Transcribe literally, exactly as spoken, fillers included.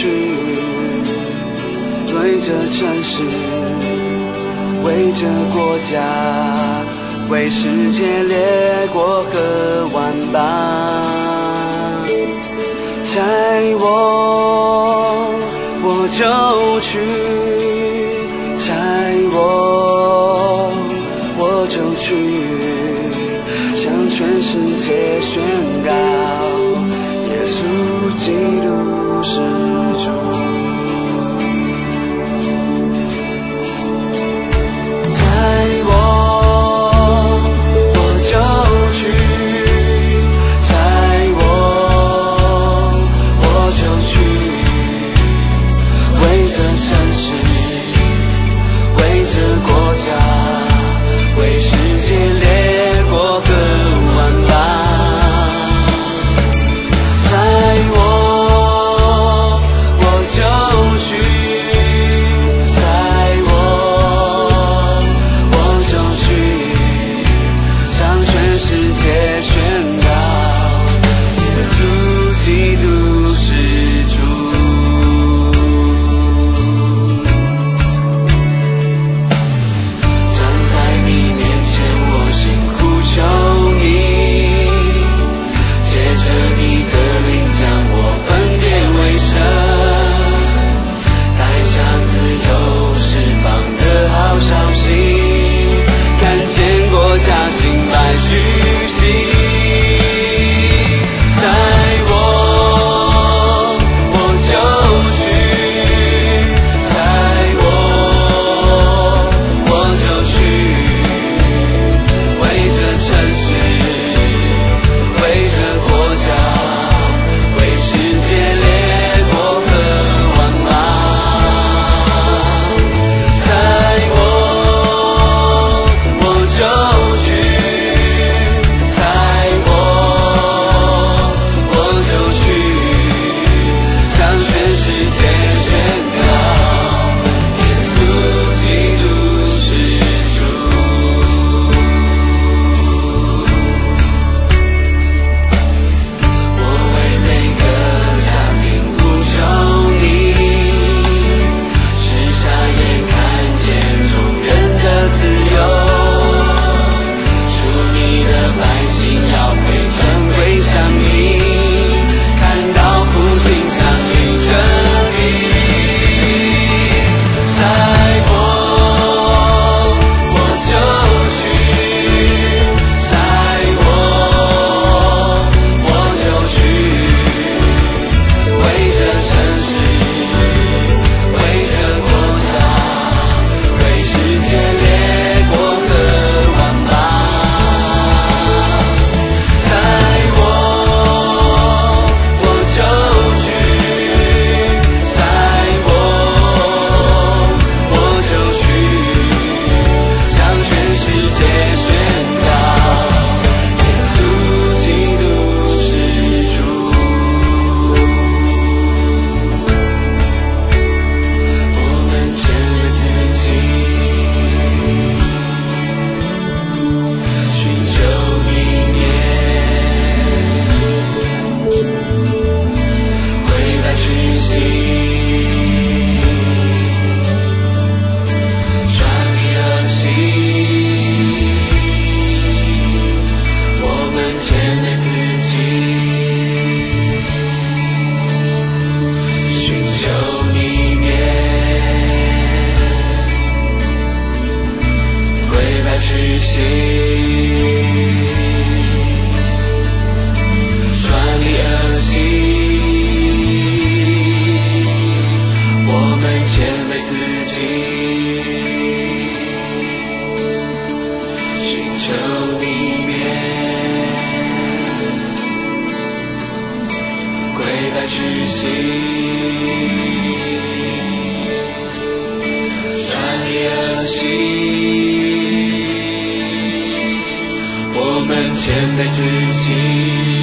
去，为这城市，为这国家，为世界列国和万邦。猜我，我就去；猜我，我就去，向全世界宣告，耶稣基督是主。猜我，我就去；猜我，我就去，为这城市，为这国家，为世界列国和万邦。猜我，我就去；猜我，我就去，向全世界宣告，耶稣基督是主。站在你面前，我心呼求你，借着你的灵将我分别为圣，带下自由释放的好消息，看见国家敬拜虚心。猜我，我就去；猜我，我就去，为这城市，为这国家，为世界列国和万邦。猜我，我就去；猜我，我就去，向全世界宣告，耶稣基督是主。我为每个家庭呼求你，使瞎眼看见众人的自由，属你的百姓要回转归向你，看到复兴降临真理。猜我，我就去；猜我，我就去，为这城市，为这国家，为世界列国和万邦。猜我，我就去；猜我，我就去，向全世界宣告，耶稣基督是主。我们谦卑自己，寻求你面，悔改屈膝，转离恶行。我们谦卑自己，寻求你面，悔改屈膝，转离恶行。我们谦卑自己，寻求你面，悔改屈膝，转离恶行。我们谦卑自己，